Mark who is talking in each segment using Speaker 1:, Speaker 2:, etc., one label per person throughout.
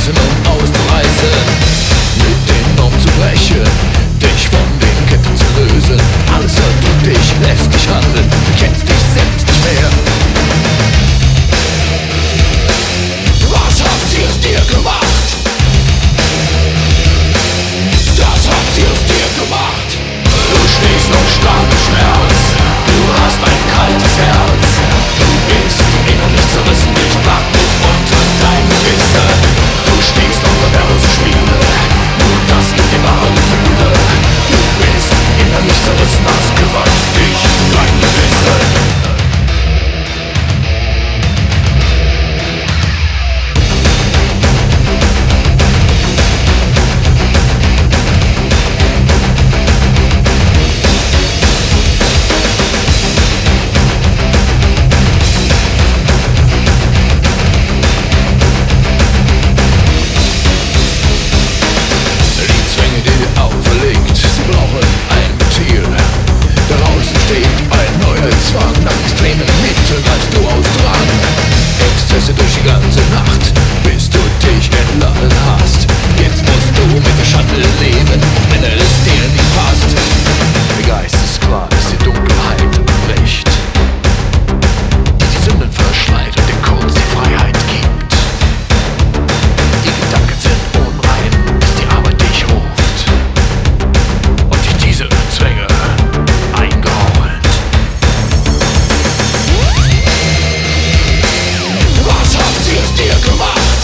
Speaker 1: lösen und auszureißen, mit den Normen zu brechen, dich von den Ketten zu lösen. Alles erdrückt dich, lässt dich handeln, du kennst dich selbst nicht mehr. Was habt ihr aus dir gemacht? Das habt ihr aus dir gemacht. Du stehst noch stark im Schmerz, du hast ein kaltes Herz, du bist innerlich zerrissen, dich wackelt unter deinem Gewissen. Du stehst auf verwehrlose Spiele, nur das gibt dir wahre Gefühle. Du bist innerlich zerrissen, hast gewalt dich dein Gewissen. Durch die ganze Nacht, bis du dich entladen hast. Jetzt musst du mit der Schande leben, wenn es dir nicht passt. Der Geist ist klar, dass die Dunkelheit bricht, die Sünden verschleiert und dir kurz die Freiheit gibt. Die Gedanken sind unrein, bis die Arbeit dich ruft und dich diese Zwänge eingeholt. Was habt ihr aus dir gemacht?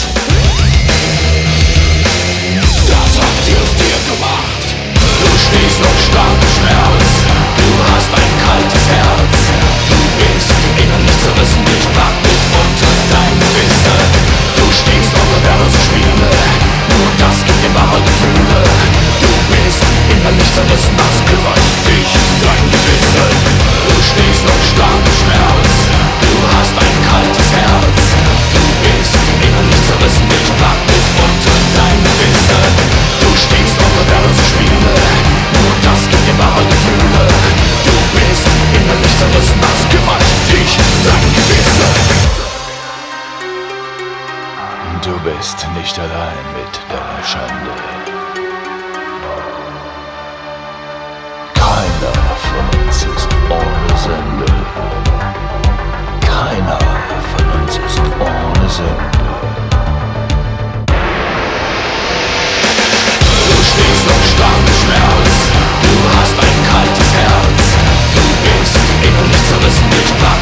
Speaker 1: Das habt ihr aus dir gemacht. Du stehst noch stark im Schmerz, du hast ein kaltes Herz, du bist innerlich zerrissen, dich wackelt unter deinem Gewissen. Du stehst auf verwehrlose Spiele, nur das gibt dir wahre Gefühle. Du bist innerlich zerrissen, hast gewalt dich dein Gewissen. Du stehst noch stark im Schmerz, du hast ein kaltes Herz, du bist innerlich zerrissen, dich wackelt unter deinem Gewissen. Du stehst auf verwehrlose Spiele, nur das gibt dir wahre Gefühle. Du bist innerlich zerrissen, hast gewalt dich dein Gewissen. Du bist nicht allein mit deiner Schande. Keiner von uns ist ohne Sünde. Keiner von uns ist ohne Sünde. Du stehst noch stark im Schmerz, du hast ein kaltes Herz, du bist innerlich zerrissen, dich